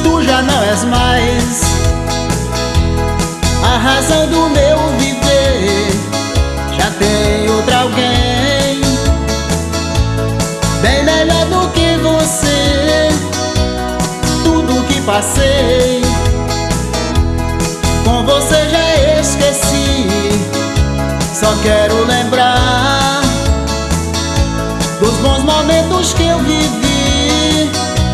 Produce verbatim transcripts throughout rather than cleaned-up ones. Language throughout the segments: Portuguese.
Tu já não és mais a razão do meu viver. Já tem outra alguém bem melhor do que você. Tudo que passei com você já esqueci. Só quero lembrar dos bons momentos que eu vivi.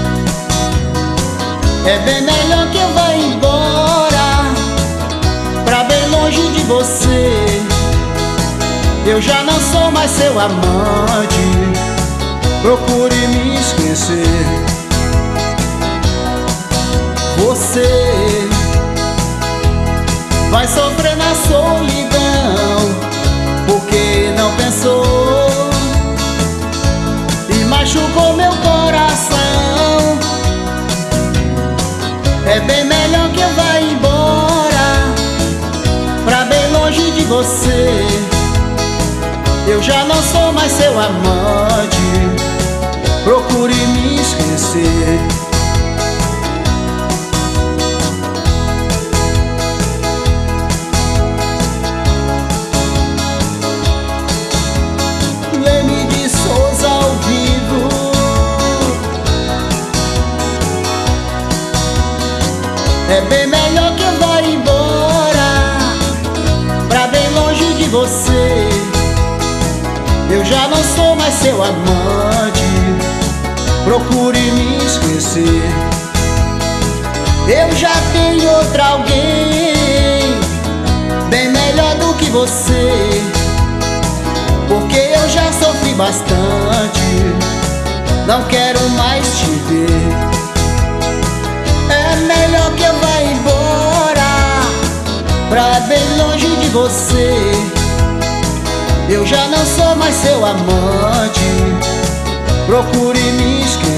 É bem melhor que eu vá embora pra bem longe de você. Eu já não sou mais seu amante. Procure me esquecer. Você vai sofrer na solidão, porque não pensou e machucou meu coração. É bem melhor que eu vá embora pra bem longe de você. Eu já não sou mais seu amante. Procure me esquecer. Leme de Souza ao vivo. É bem melhor que eu vá embora pra bem longe de você. Eu já não sou mais seu amante. Procure me esquecer. Eu já tenho outra alguém bem melhor do que você, porque eu já sofri bastante. Não quero mais te ver. É melhor que eu vá embora pra bem longe de você. Eu já não sou mais seu amante. Procure me esquecer.